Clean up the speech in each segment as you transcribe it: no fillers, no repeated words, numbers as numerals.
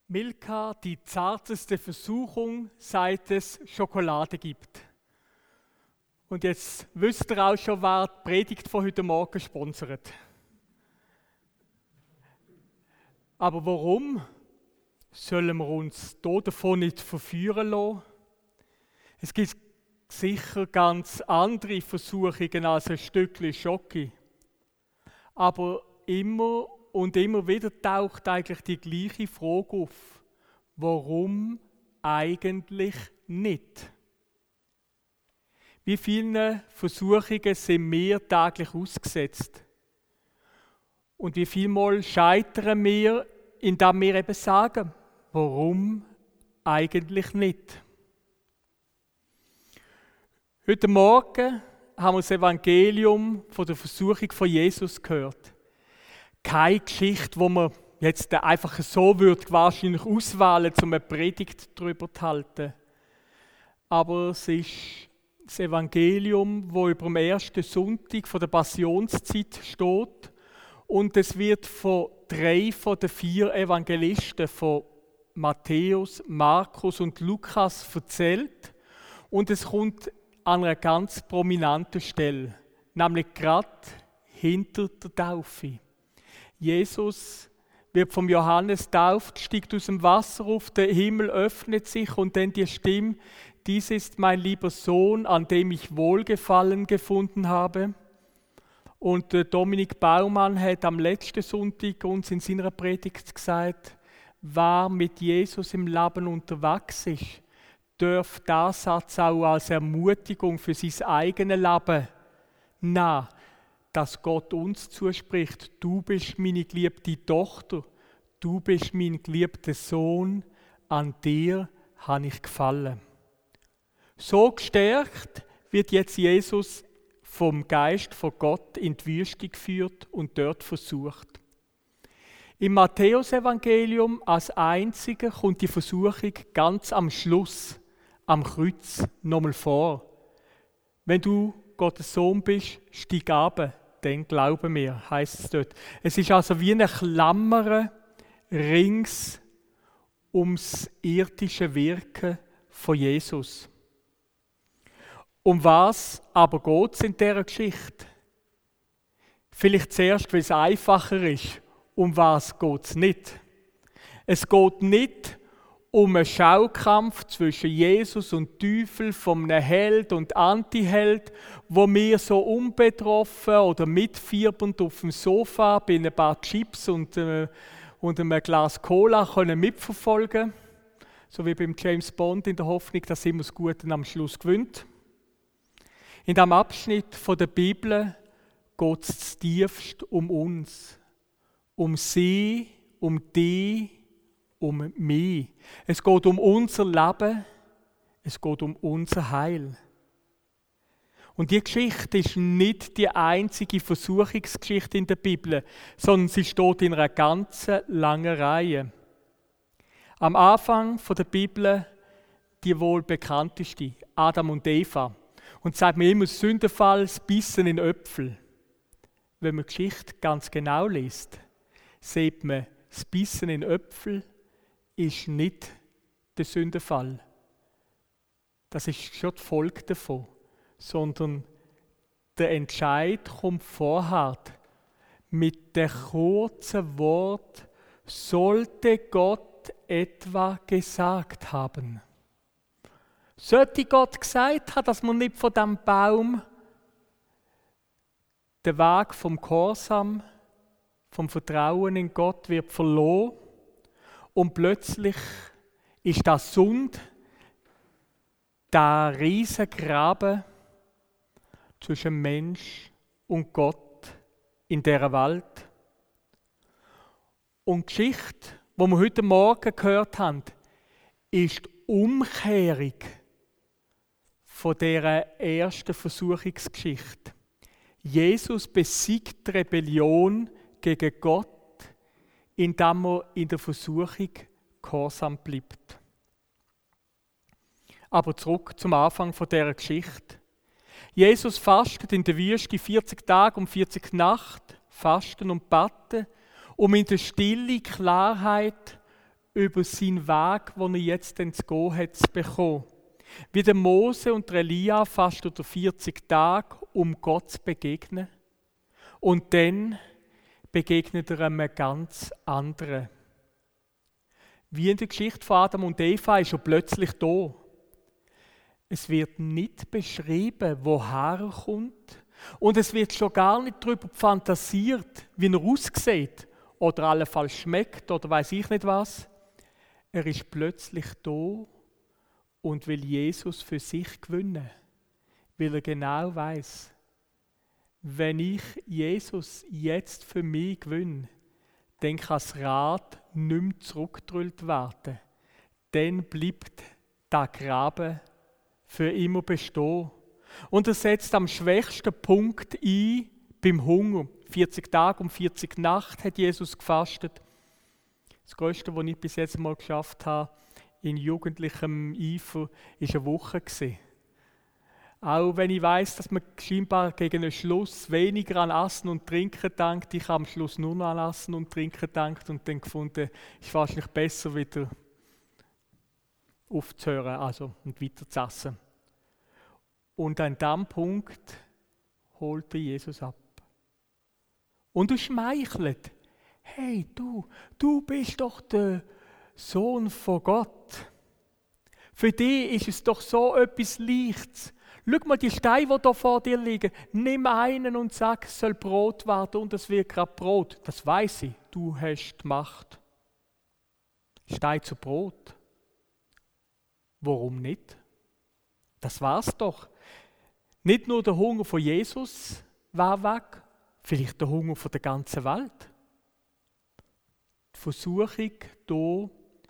Milka, die zarteste Versuchung, seit es Schokolade gibt. Und jetzt wisst ihr auch schon, wer die Predigt von heute Morgen sponsert. Aber warum sollen wir uns davon nicht verführen lassen? Es gibt sicher ganz andere Versuchungen als ein Stückchen Schoki. Aber immer und immer wieder taucht eigentlich die gleiche Frage auf. Warum eigentlich nicht? Wie vielen Versuchungen sind wir täglich ausgesetzt? Und wie vielmal scheitern wir, indem wir eben sagen, warum eigentlich nicht? Heute Morgen haben wir das Evangelium von der Versuchung von Jesus gehört. Keine Geschichte, wo man jetzt einfach so wahrscheinlich auswählen, um eine Predigt darüber zu halten. Aber es ist das Evangelium, wo über dem ersten Sonntag von der Passionszeit steht. Und es wird von 3 von den 4 Evangelisten, von Matthäus, Markus und Lukas, erzählt. Und es kommt an einer ganz prominenten Stelle, nämlich gerade hinter der Taufe. Jesus wird vom Johannes getauft, steigt aus dem Wasser auf, der Himmel öffnet sich und dann die Stimme: Dies ist mein lieber Sohn, an dem ich Wohlgefallen gefunden habe. Und Dominik Baumann hat am letzten Sonntag uns in seiner Predigt gesagt, wer mit Jesus im Leben unterwegs ist, darf dieser Satz auch als Ermutigung für sein eigenes Leben nehmen, dass Gott uns zuspricht: Du bist meine geliebte Tochter, du bist mein geliebter Sohn, an dir habe ich gefallen. So gestärkt wird jetzt Jesus vom Geist von Gott in die Wüste geführt und dort versucht. Im Matthäusevangelium als einziger kommt die Versuchung ganz am Schluss, am Kreuz, nochmal vor. Wenn du Gottes Sohn bist, steig ab, dann glaube mir, heisst es dort. Es ist also wie eine Klammer rings ums irdische Wirken von Jesus. Um was aber geht es in dieser Geschichte? Vielleicht zuerst, weil es einfacher ist. Um was geht es nicht? Es geht nicht um einen Schaukampf zwischen Jesus und Teufel, von einem Held und Antiheld, wo wir so unbetroffen oder mitfiebernd auf dem Sofa bei ein paar Chips und einem Glas Cola können mitverfolgen können. So wie beim James Bond, in der Hoffnung, dass immer das Gute am Schluss gewinnt. In diesem Abschnitt von der Bibel geht es tiefst um uns, um sie, um dich, um mich. Es geht um unser Leben, es geht um unser Heil. Und die Geschichte ist nicht die einzige Versuchungsgeschichte in der Bibel, sondern sie steht in einer ganzen langen Reihe. Am Anfang der Bibel die wohl bekannteste, Adam und Eva. Und sagt mir immer, das Sündenfall, das Bissen in Äpfel. Wenn man die Geschichte ganz genau liest, sieht man, das Bissen in Äpfel ist nicht der Sündenfall. Das ist schon die Folge davon. Sondern der Entscheid kommt vorher mit dem kurzen Wort: Sollte Gott etwa gesagt haben? Sollte Gott gesagt haben, dass man nicht von diesem Baum den Weg vom Gehorsam, vom Vertrauen in Gott wird verloren und plötzlich ist das Sund, der riesige Graben zwischen Mensch und Gott in dieser Welt. Und die Geschichte, die wir heute Morgen gehört haben, ist die Umkehrung von dieser ersten Versuchungsgeschichte. Jesus besiegt die Rebellion gegen Gott, indem er in der Versuchung gehorsam bleibt. Aber zurück zum Anfang dieser Geschichte. Jesus fastet in der Wüste 40 Tage und 40 Nachten, fasten und beten, um in der Stille Klarheit über seinen Weg, den er jetzt zu gehen hat, zu bekommen. Wie der Mose und der Elia fastet er 40 Tage, um Gott zu begegnen. Und dann begegnet er einem ganz anderen. Wie in der Geschichte von Adam und Eva ist er plötzlich da. Es wird nicht beschrieben, woher er kommt. Und es wird schon gar nicht darüber fantasiert, wie er aussieht oder allenfalls schmeckt oder weiß ich nicht was. Er ist plötzlich da und will Jesus für sich gewinnen. Weil er genau weiß, wenn ich Jesus jetzt für mich gewinne, dann kann das Rad nicht mehr zurückgedrückt werden. Dann bleibt der Graben für immer bestehen. Und er setzt am schwächsten Punkt ein, beim Hunger. 40 Tage und 40 Nacht hat Jesus gefastet. Das Größte, was ich bis jetzt mal geschafft habe, in jugendlichem Eifer, war eine Woche. Auch wenn ich weiss, dass man scheinbar gegen den Schluss weniger an Essen und Trinken denkt, ich habe am Schluss nur noch an Essen und Trinken gedacht und dann gefunden, es ist wahrscheinlich besser, wieder aufzuhören und weiter zu essen. Und an diesem Punkt holte Jesus ab. Und er schmeichelt. Hey, du bist doch der Sohn von Gott. Für dich ist es doch so etwas Leichtes. Schau mal die Steine, die hier vor dir liegen. Nimm einen und sag, es soll Brot werden und es wird gerade Brot. Das weiß ich, du hast die Macht. Stein zu Brot. Warum nicht? Das war's doch. Nicht nur der Hunger von Jesus war weg, vielleicht der Hunger von der ganzen Welt. Die Versuchung hier,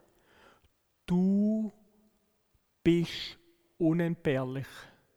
du bist unentbehrlich.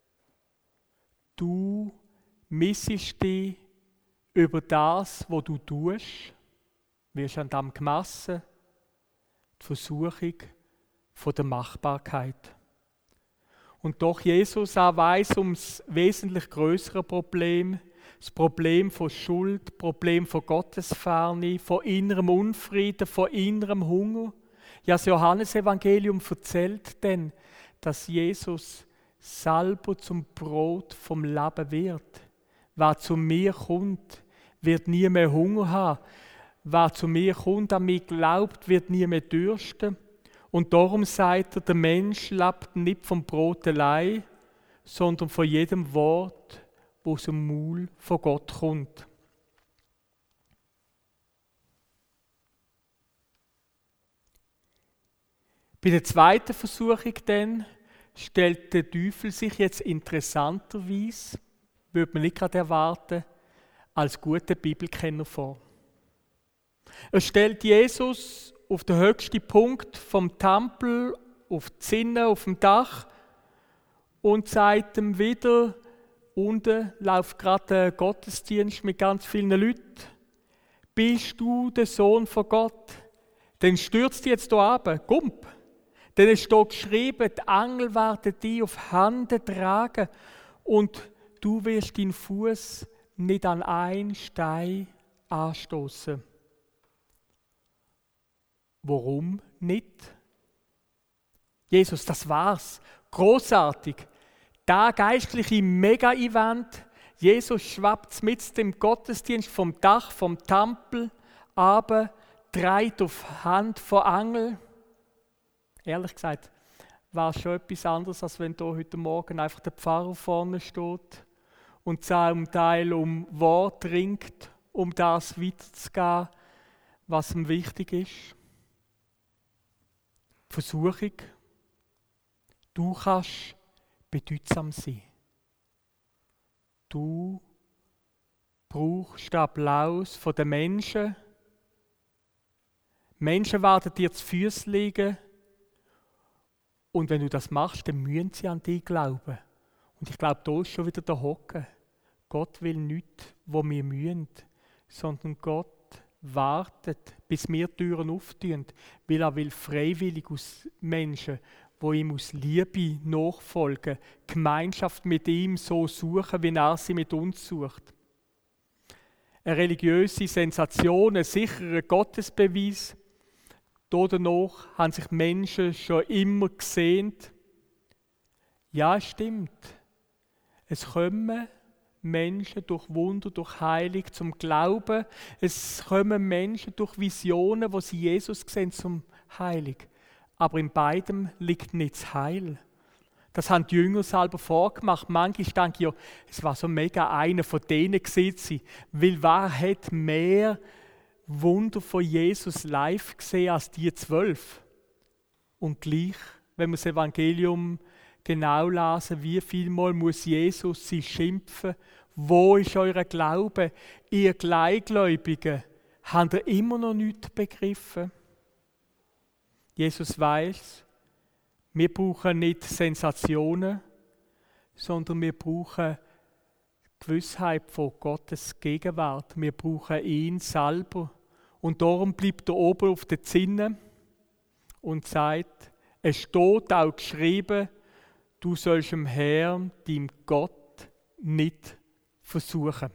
Du missest dich über das, was du tust, wirst an dem gemessen, die Versuchung von der Machbarkeit. Und doch Jesus auch weiss um das wesentlich größere Problem, das Problem von Schuld, das Problem von Gottesferne, von innerem Unfrieden, von innerem Hunger. Ja, das Johannesevangelium erzählt denn, dass Jesus selber zum Brot vom Leben wird. Wer zu mir kommt, wird nie mehr Hunger haben. Wer zu mir kommt, an mich glaubt, wird nie mehr dürsten. Und darum sagt er, der Mensch lebt nicht vom Brot allein, sondern von jedem Wort, das aus dem Maul von Gott kommt. Bei der zweiten Versuchung dann stellt der Teufel sich jetzt interessanterweise, würde man nicht gerade erwarten, als guter Bibelkenner vor. Er stellt Jesus auf den höchsten Punkt vom Tempel, auf die Zinne, auf dem Dach und sagt ihm wieder, unten läuft gerade ein Gottesdienst mit ganz vielen Leuten. Bist du der Sohn von Gott? Dann stürzt jetzt hier runter, Gump. Denn es steht geschrieben, die Engel werden dich auf Händen tragen und du wirst deinen Fuß nicht an einen Stein anstoßen. Warum nicht? Jesus, das war's. Großartig. Der geistliche Mega-Event. Jesus schwappt mit dem Gottesdienst vom Dach, vom Tempel, aber trägt auf Hand von Engel. Ehrlich gesagt, war schon etwas anderes, als wenn da heute Morgen einfach der Pfarrer vorne steht und zum Teil um Wort ringt, um das weiterzugeben, was ihm wichtig ist. Versuchung. Du kannst bedeutsam sein. Du brauchst den Applaus den Menschen. Menschen werden dir zu Füßen liegen. Und wenn du das machst, dann müssen sie an dich glauben. Und ich glaube, da ist schon wieder der Hocken. Gott will nichts, wo wir müssen, sondern Gott wartet, bis wir Türen auftun, weil er will freiwillig aus Menschen, die ihm aus Liebe nachfolgen, Gemeinschaft mit ihm so suchen, wie er sie mit uns sucht. Eine religiöse Sensation, ein sicherer Gottesbeweis, Danach haben sich Menschen schon immer gesehnt. Ja, es stimmt. Es kommen Menschen durch Wunder, durch Heilung zum Glauben. Es kommen Menschen durch Visionen, wo sie Jesus sehen, zum Heilung. Aber in beidem liegt nicht das Heil. Das haben die Jünger selber vorgemacht. Manchmal denke ich, ja, es war so mega einer von denen gewesen. Weil wer hat mehr Wunder von Jesus live gesehen als die 12? Und gleich, wenn wir das Evangelium genau lesen, wie viel Mal muss Jesus sie schimpfen? Wo ist euer Glaube? Ihr Kleingläubigen, habt ihr immer noch nichts begriffen? Jesus weiß, wir brauchen nicht Sensationen, sondern wir brauchen Gewissheit von Gottes Gegenwart. Wir brauchen ihn selber. Und darum bleibt er oben auf den Zinnen und sagt, es steht auch geschrieben, du sollst dem Herrn, deinem Gott, nicht versuchen.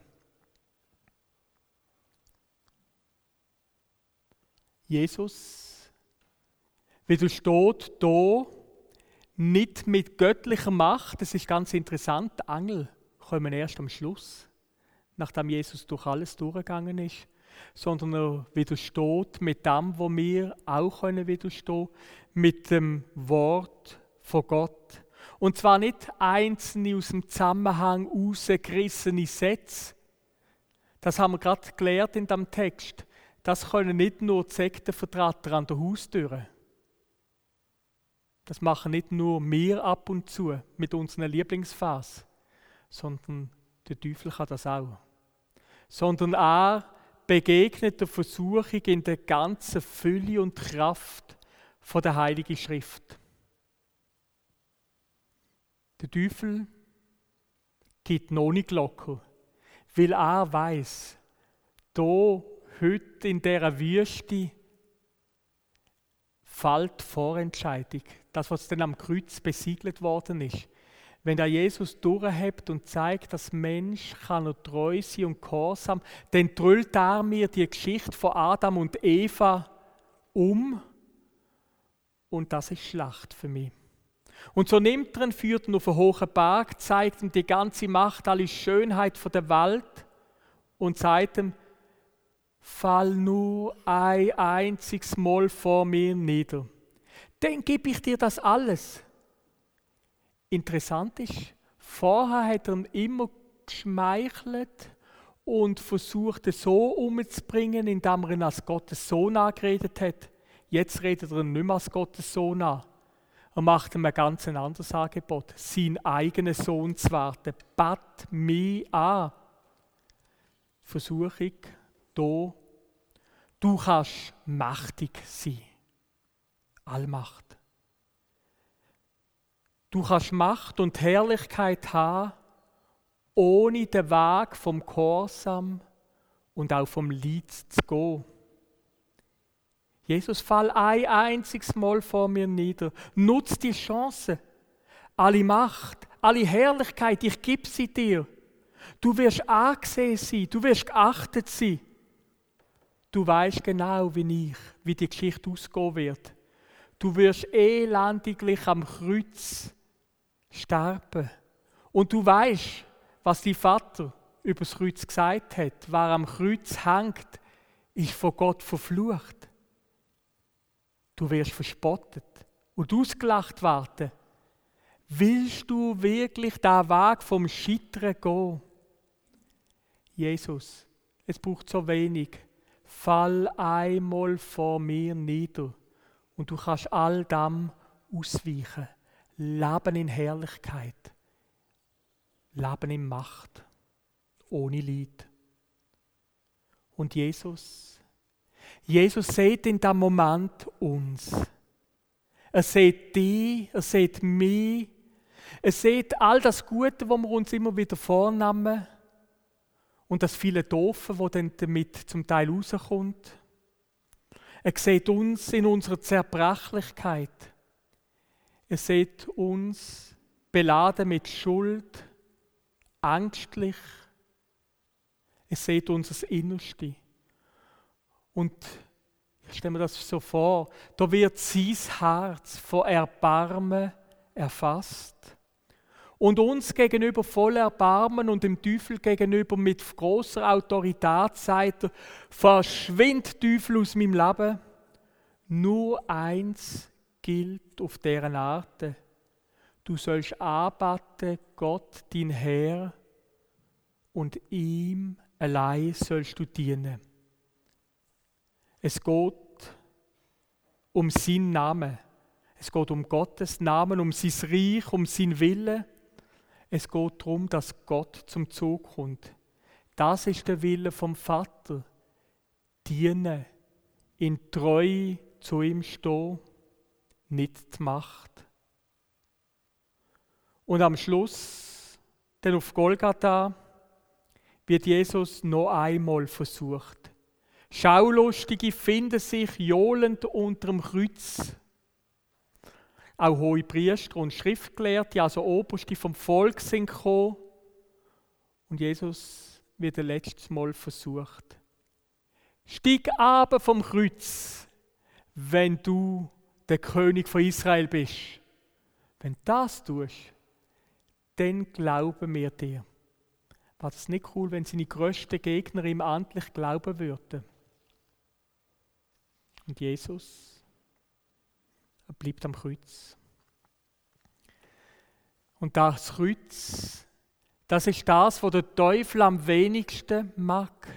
Jesus widersteht hier nicht mit göttlicher Macht, das ist ganz interessant, die Engel kommen erst am Schluss, nachdem Jesus durch alles durchgegangen ist, sondern er widersteht mit dem, was wir auch widerstehen können, mit dem Wort von Gott. Und zwar nicht einzelne aus dem Zusammenhang herausgerissene Sätze. Das haben wir gerade gelernt in diesem Text. Das können nicht nur die Sektenvertreter an der Haustür. Das machen nicht nur wir ab und zu mit unseren Lieblingsphase, sondern der Teufel kann das auch. Sondern er begegnet der Versuchung in der ganzen Fülle und Kraft von der Heiligen Schrift. Der Teufel gibt noch nicht locker, weil er weiss, da heute in dieser Wüste fällt Vorentscheidung. Das, was dann am Kreuz besiegelt worden ist. Wenn der Jesus durchhebt und zeigt, dass Mensch kann er treu sein und gehorsam, dann drüllt er mir die Geschichte von Adam und Eva um. Und das ist Schlacht für mich. Und so nimmt er ihn, führt ihn auf einen hohen Berg, zeigt ihm die ganze Macht, alle Schönheit von der Welt und sagt ihm, fall nur ein einziges Mal vor mir nieder. Dann gebe ich dir das alles. Interessant ist, vorher hat er ihn immer geschmeichelt und versucht, es so umzubringen, indem er ihn als Gottes Sohn angeredet hat. Jetzt redet er ihn nicht mehr als Gottes Sohn an. Er macht ihm ein ganz anderes Angebot, seinen eigenen Sohn zu warten. Bat mich an. Versuchung hier. Du kannst mächtig sein. Allmacht. Du kannst Macht und Herrlichkeit haben, ohne den Weg vom Gehorsam und auch vom Leid zu gehen. Jesus, fall ein einziges Mal vor mir nieder. Nutz die Chance. Alle Macht, alle Herrlichkeit, ich gebe sie dir. Du wirst angesehen sein, du wirst geachtet sein. Du weißt genau, wie die Geschichte ausgehen wird. Du wirst elendiglich am Kreuz sterben. Und du weißt, was dein Vater über das Kreuz gesagt hat. Wer am Kreuz hängt, ist von Gott verflucht. Du wirst verspottet und ausgelacht werden. Willst du wirklich den Weg vom Scheitern gehen? Jesus, es braucht so wenig. Fall einmal vor mir nieder und du kannst all dem ausweichen. Leben in Herrlichkeit. Leben in Macht. Ohne Leid. Und Jesus sieht in diesem Moment uns. Er sieht dich, er sieht mich. Er sieht all das Gute, was wir uns immer wieder vornehmen. Und das viele Doofe, das dann damit zum Teil rauskommt. Er sieht uns in unserer Zerbrechlichkeit. Er sieht uns beladen mit Schuld, ängstlich. Er sieht unser Innerste. Und stellen wir das so vor, da wird sein Herz von Erbarmen erfasst. Und uns gegenüber voll Erbarmen und dem Teufel gegenüber mit großer Autorität sagt er, verschwind Teufel aus meinem Leben. Nur eins gilt auf deren Art. Du sollst anbeten, Gott, dein Herr, und ihm allein sollst du dienen. Es geht um seinen Namen. Es geht um Gottes Namen, um sein Reich, um seinen Willen. Es geht darum, dass Gott zum Zug kommt. Das ist der Wille vom Vater. Dienen, in Treue zu ihm stehen, nicht die Macht. Und am Schluss, dann auf Golgatha, wird Jesus noch einmal versucht. Schaulustige finden sich johlend unter dem Kreuz. Auch hohe Priester und Schriftgelehrte, also Oberste vom Volk, sind gekommen. Und Jesus wird ein letztes Mal versucht. Steig ab vom Kreuz, wenn du der König von Israel bist. Wenn du das tust, dann glauben wir dir. War das nicht cool, wenn seine grössten Gegner ihm endlich glauben würden? Und Jesus, er bleibt am Kreuz. Und das Kreuz, das ist das, was der Teufel am wenigsten mag.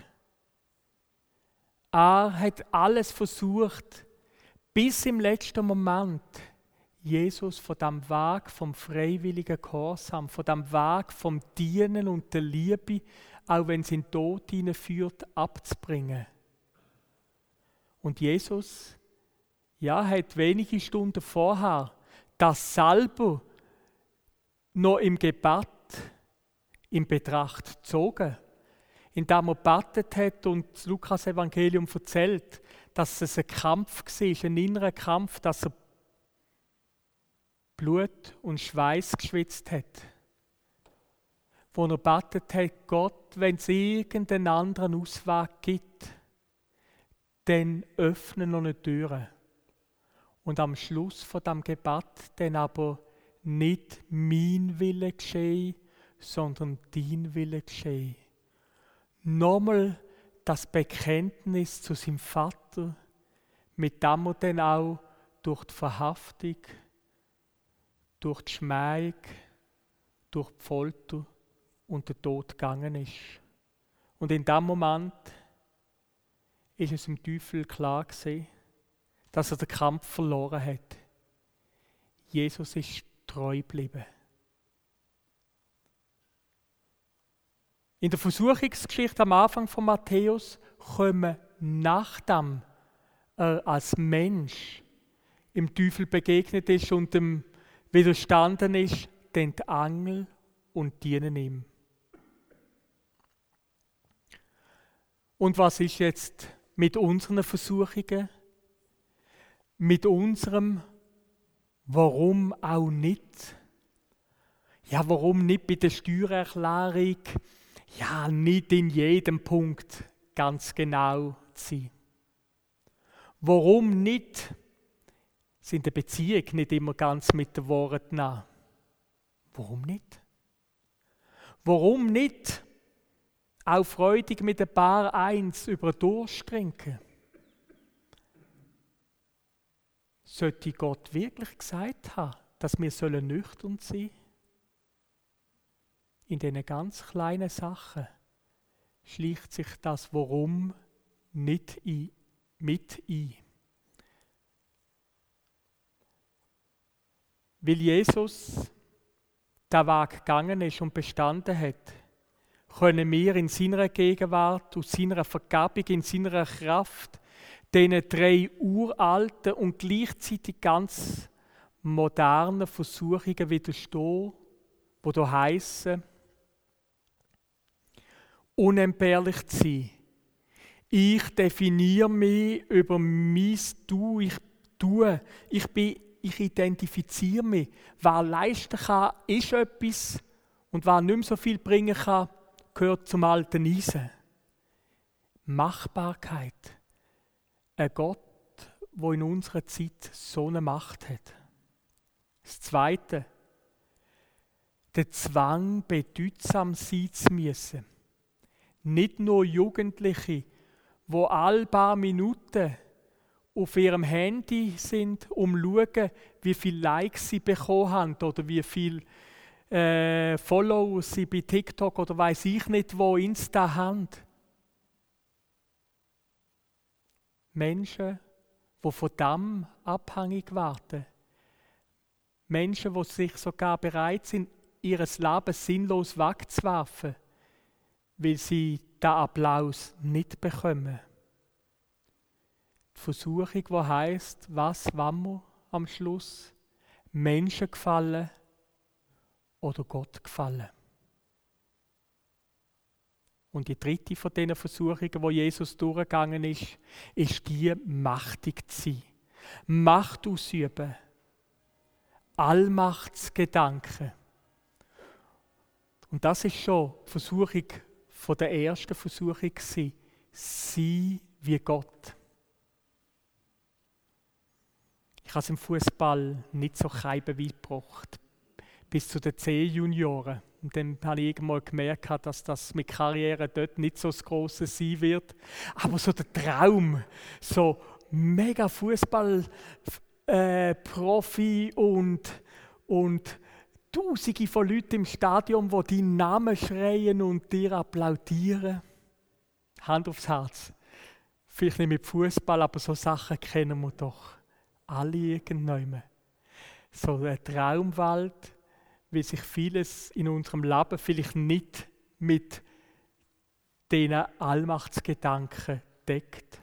Er hat alles versucht, bis im letzten Moment Jesus von dem Weg vom freiwilligen Gehorsam, von dem Weg vom Dienen und der Liebe, auch wenn es in den Tod hineinführt, abzubringen. Und Jesus, hat wenige Stunden vorher das selber noch im Gebet in Betracht gezogen, indem er gebetet hat und das Lukas-Evangelium erzählt, dass es ein Kampf war, ein innerer Kampf, dass er Blut und Schweiß geschwitzt hat. Wo er gebetet hat, Gott, wenn es irgendeinen anderen Ausweg gibt, dann öffne noch eine Tür. Und am Schluss von dem Gebet dann aber nicht mein Wille geschehe, sondern dein Wille geschehe. Nochmal das Bekenntnis zu seinem Vater, mit dem er dann auch durch die Verhaftung, durch die Schmähung, durch die Folter und den Tod gegangen ist. Und in dem Moment ist es dem Teufel klar gewesen, dass er den Kampf verloren hat. Jesus ist treu geblieben. In der Versuchungsgeschichte am Anfang von Matthäus kommen nachdem er als Mensch im Teufel begegnet ist und dem widerstanden ist, den Engel und dienen ihm. Und was ist jetzt mit unseren Versuchungen? Mit unserem Warum auch nicht? Ja, warum nicht bei der Steuererklärung? Ja, nicht in jedem Punkt ganz genau zu sein. Warum nicht? Sind der Beziehung nicht immer ganz mit den Worten nah? Warum nicht? Warum nicht auch freudig mit ein paar eins über den Durst trinken? Sollte Gott wirklich gesagt haben, dass wir nüchtern sein sollen? In diesen ganz kleinen Sachen schleicht sich das Warum nicht mit ein. Weil Jesus den Weg gegangen ist und bestanden hat, können wir in seiner Gegenwart, aus seiner Vergebung, in seiner Kraft, diesen 3 uralten und gleichzeitig ganz modernen Versuchungen widerstehen, die hier heissen, unentbehrlich zu sein. Ich definiere mich über mein Du, ich identifiziere mich. Wer leisten kann, ist etwas und wer nicht mehr so viel bringen kann, gehört zum alten Eisen. Machbarkeit. Ein Gott, wo in unserer Zeit so eine Macht hat. Das Zweite, der Zwang, bedeutsam sein zu müssen. Nicht nur Jugendliche, die alle paar Minuten auf ihrem Handy sind, um zu schauen, wie viele Likes sie bekommen haben oder wie viele Follower sie bei TikTok oder weiß ich nicht wo Insta haben. Menschen, die von dem abhängig werden. Menschen, die sich sogar bereit sind, ihr Leben sinnlos wegzuwerfen, weil sie den Applaus nicht bekommen. Die Versuchung, die heisst, was wollen wir am Schluss? Menschen gefallen oder Gott gefallen? Und die dritte von diesen Versuchungen, wo Jesus durchgegangen ist die, mächtig zu sein. Macht ausüben. Allmachtsgedanken. Und das ist schon die Versuchung von der ersten Versuchung gewesen. Sei wie Gott. Ich habe es im Fußball nicht so weit gebracht. Bis zu den C-Junioren. Und dann habe ich irgendwann gemerkt, dass das mit Karriere dort nicht so das Grosse sein wird. Aber so der Traum, so mega Fußball-Profi und Tausende von Leuten im Stadion, die deinen Namen schreien und dir applaudieren. Hand aufs Herz. Vielleicht nicht mit Fußball, aber so Sachen kennen wir doch alle irgendwann. So eine Traumwelt, wie sich vieles in unserem Leben vielleicht nicht mit diesen Allmachtsgedanken deckt.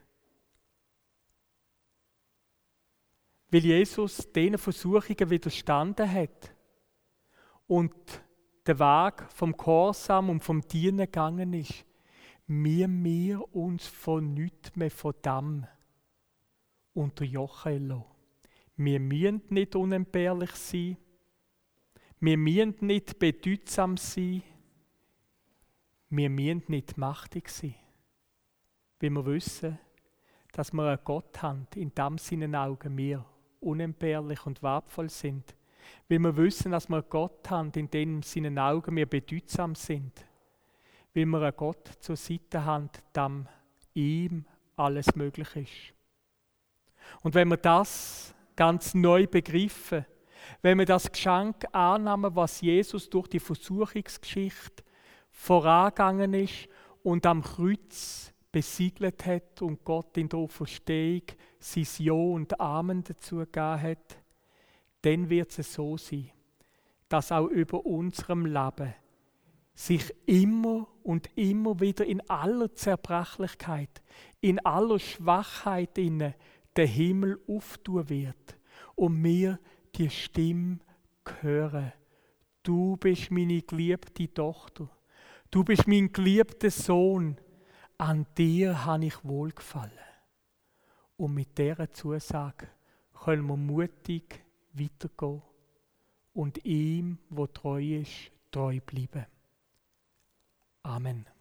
Weil Jesus diesen Versuchungen widerstanden hat und der Weg vom Gehorsam und vom Dienen gegangen ist, müssen wir uns von nichts mehr von dem unterjochen lassen. Wir müssen nicht unentbehrlich sein. Wir müssen nicht bedeutsam sein. Wir müssen nicht mächtig sein. Weil wir wissen, dass wir einen Gott haben, in dem seinen Augen wir unentbehrlich und wertvoll sind. Weil wir wissen, dass wir einen Gott haben, in dem seinen Augen wir bedeutsam sind. Weil wir einen Gott zur Seite haben, dem ihm alles möglich ist. Und wenn wir das ganz neu begreifen, wenn wir das Geschenk annehmen, was Jesus durch die Versuchungsgeschichte vorangegangen ist und am Kreuz besiegelt hat und Gott in der Auferstehung sein Ja und Amen dazu gegeben hat, dann wird es so sein, dass auch über unserem Leben sich immer und immer wieder in aller Zerbrechlichkeit, in aller Schwachheit der Himmel auftun wird und wir die Stimme hören. Du bist meine geliebte Tochter. Du bist mein geliebter Sohn. An dir habe ich wohlgefallen. Und mit dieser Zusage können wir mutig weitergehen und ihm, der treu ist, treu bleiben. Amen.